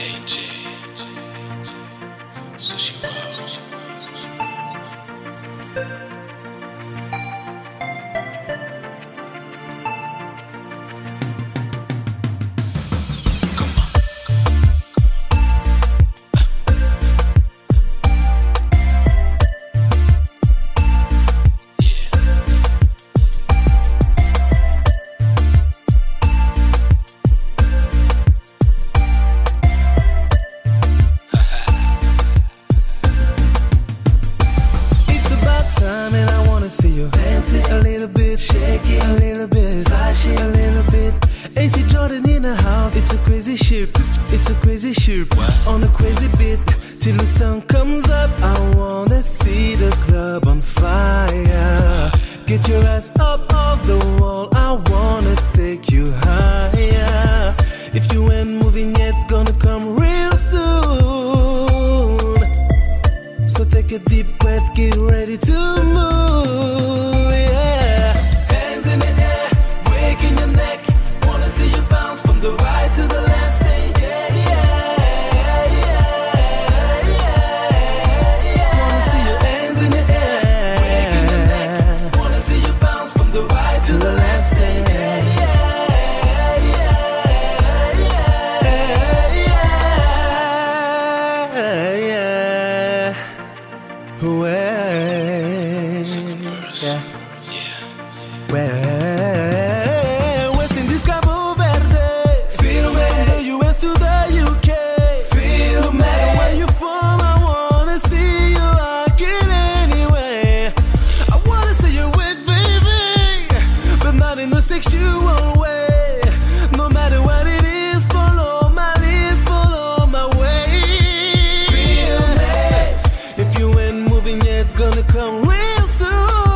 AJ Sushi World. See you dancing a little bit, shaking a little bit, flashing a little bit. AC Jordan in the house, it's a crazy ship, it's a crazy ship on a crazy beat. Till the sun comes up, I wanna see the club on fire. Get your ass up off the wall, I wanna take you higher. If you ain't moving yet, it's gonna come real soon. So take a deep breath, get ready to move, yeah. Hands in the air, breaking your neck. Wanna see you bounce from the right to the left. Say yeah, yeah, yeah, yeah, yeah. Wanna see your hands in the air, breaking your neck. Wanna see you bounce from the right to the left. Say yeah, yeah, yeah, yeah, yeah, yeah. Second verse. Yeah. Yeah. West Indies, Cabo Verde. Feel me. From the US to the UK. Feel no matter where you're from, I wanna see you again anyway. I wanna see you with baby, but not in the sexual way. No matter what it is, follow my lead, follow my way. Feel me. If you ain't moving yet, it's gonna come real soon.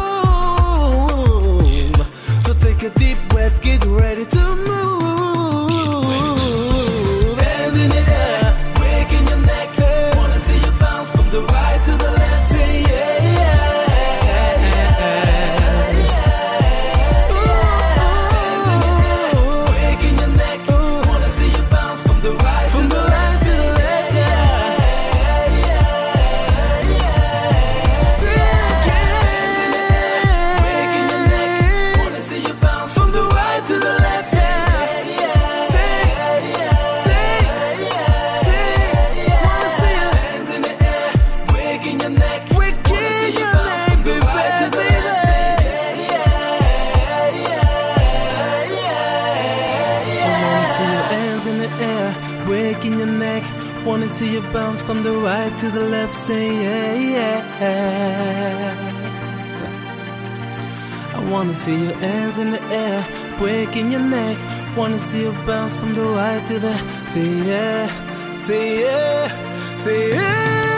So take a deep breath, get ready to move. Hands in the air, breaking your neck. Wanna see you bounce from the right to the left. Say yeah, yeah, yeah, yeah. Hands in the air, breaking your neck. Wanna see you bounce from the right to the left. Say yeah, yeah, yeah, yeah. Say yeah, breaking your neck. Wanna see you bounce from the right to the left. Say yeah, say yeah, say yeah, say yeah. Wanna see your hands in the air, breaking your neck. Wanna see you bounce from the right to the left. Say yeah, yeah, yeah, yeah. I wanna see your hands in the air, breaking your neck. Wanna see you bounce from the right to the left. Say yeah, yeah. I wanna see your hands in the air, breaking your neck. Wanna see you bounce from the right to the. Say yeah, say yeah, say yeah.